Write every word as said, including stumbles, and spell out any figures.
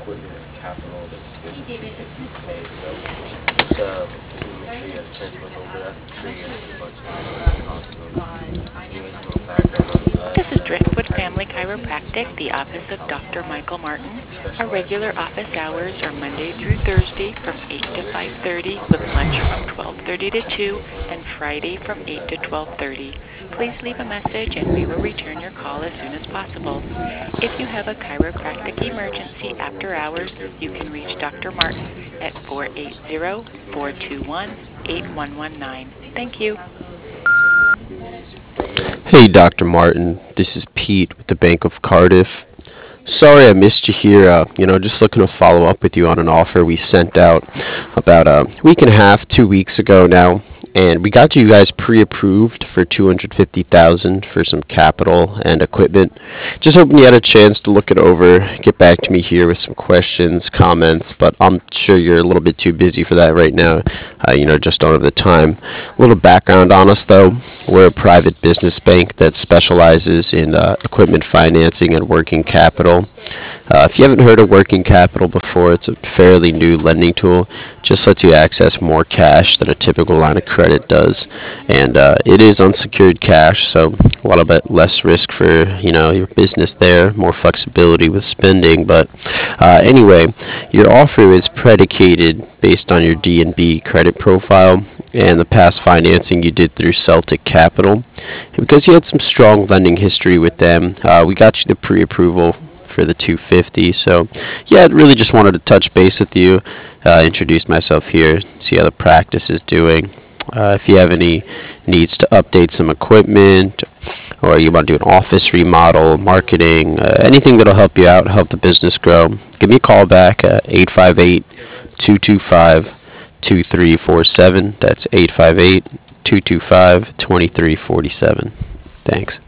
equipment and capital that's scheduled to hit in May. So just uh, just want to make sure you had a chance to look over that. I'm sure you guys have a bunch of possibilities. Anyways, a little background on This us. is Uh, we're Driftwood Family Family Chiropractic, Chiropractic, the the office office of of Doctor Doctor Michael Michael Martin. Martin. We Our specialize regular in office hours are Monday Monday through through Thursday Thursday from from eight to eight to five five thirty thirty, with with lunch lunch from from twelve twelve thirty thirty to to two two, and and Friday Friday from from eight to eight to twelve twelve thirty. thirty. Please leave a message and we will return your call as soon as possible. If you have a chiropractic emergency after hours, you can reach Doctor Martin at four eight zero, four two one, eight one one nine. Thank you. Hey, Doctor Martin. This is Pete with the Bank of Cardiff. Sorry I missed you here. Uh, you know, just looking to follow up with you on an offer we sent out about a week and a half, two weeks ago now, and we got you guys pre-approved for two hundred fifty thousand dollars for some capital and equipment. Just hoping you had a chance to look it over, get back to me here with some questions, comments, but I'm sure you're a little bit too busy for that right now. Uh, you know, just don't have the time. A little background on us, though. We're a private business bank that specializes in uh, equipment financing and working capital. Uh, if you haven't heard of working capital before, it's a fairly new lending tool. Just lets you access more cash than a typical line of credit does, and uh, it is unsecured cash, so a little bit less risk for you know your business there, more flexibility with spending. But uh, anyway, your offer is predicated based on your D and B credit profile and the past financing you did through Celtic Capital. And because you had some strong lending history with them, uh, we got you the pre-approval for the two hundred fifty. So, yeah, really just wanted to touch base with you, uh, introduce myself here, see how the practice is doing. Uh, if you have any needs to update some equipment, or you want to do an office remodel, marketing, uh, anything that'll help you out, help the business grow, give me a call back at eight five eight, two two five, two three four seven. That's eight five eight, two two five, two three four seven. Thanks.